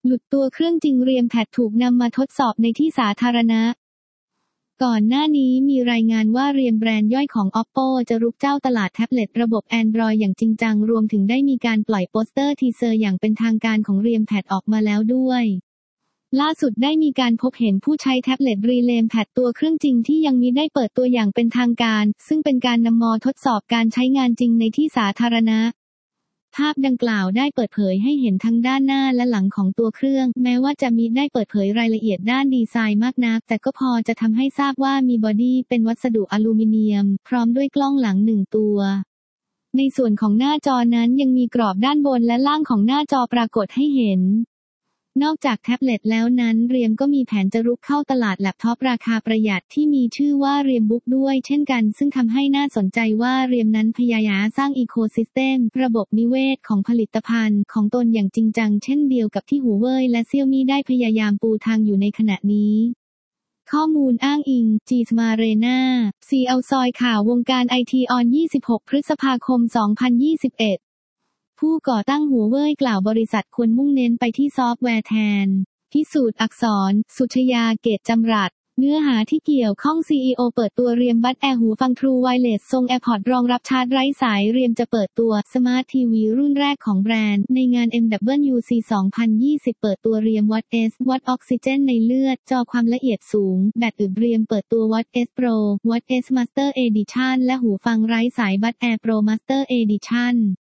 หลุดตัวเครื่องจริงเรียมแพดถูกนำมาทดสอบในที่สาธารณะก่อนหน้านี้มีรายงานว่าเรียมแบรนด์ย่อยของ Oppo จะรุกเจ้าตลาดแท็บเล็ตระบบ Android อย่างจริงจังรวมถึงได้มีการปล่อยโปสเตอร์ทีเซอร์อย่างเป็นทางการของเรียมแพดออกมาแล้วด้วยล่าสุดได้มีการพบเห็นผู้ใช้แท็บเล็ตเรียมแพดตัวเครื่องจริงที่ยังมิได้เปิดตัวอย่างเป็นทางการซึ่งเป็นการนำมาทดสอบการใช้งานจริงในที่สาธารณะภาพดังกล่าวได้เปิดเผยให้เห็นทั้งด้านหน้าและหลังของตัวเครื่องแม้ว่าจะมิได้เปิดเผยรายละเอียดด้านดีไซน์มากนักแต่ก็พอจะทำให้ทราบว่ามีบอดี้เป็นวัสดุอลูมิเนียมพร้อมด้วยกล้องหลัง1ตัวในส่วนของหน้าจอนั้นยังมีกรอบด้านบนและล่างของหน้าจอปรากฏให้เห็นนอกจากแท็บเล็ตแล้วนั้นเรียมก็มีแผนจะรุกเข้าตลาดแล็ปท็อปราคาประหยัดที่มีชื่อว่าเรียมบุ๊กด้วยเช่นกันซึ่งทำให้น่าสนใจว่าเรียมนั้นพยายามสร้างอีโคซิสเต็มระบบนิเวศของผลิตภัณฑ์ของตนอย่างจริงจังเช่นเดียวกับที่หูเว่ยและเซี่ยมี่ได้พยายามปูทางอยู่ในขณะนี้ข้อมูลอ้างอิง จีสมาเรนาซีเอาซอยข่าววงการไอทีออน26 พฤษภาคม 2021ผู้ก่อตั้งหัวเว่ยกล่าวบริษัทควรมุ่งเน้นไปที่ซอฟต์แวร์แทนพิสูจน์อักษรสุชยาเกตจำรัดเนื้อหาที่เกี่ยวข้อง CEO เปิดตัวเรียมบัดแอร์หูฟัง True Wireless ทรง AirPods รองรับชาร์จไร้สายเรียมจะเปิดตัวสมาร์ททีวีรุ่นแรกของแบรนด์ในงาน MWC 2020 เปิดตัวเรียม Watch S วัดออกซิเจนในเลือดจอความละเอียดสูงแบตอึดเรียมเปิดตัว Watch S Pro Watch S Master Edition และหูฟังไร้สายบัดแอร์ Pro Master Edition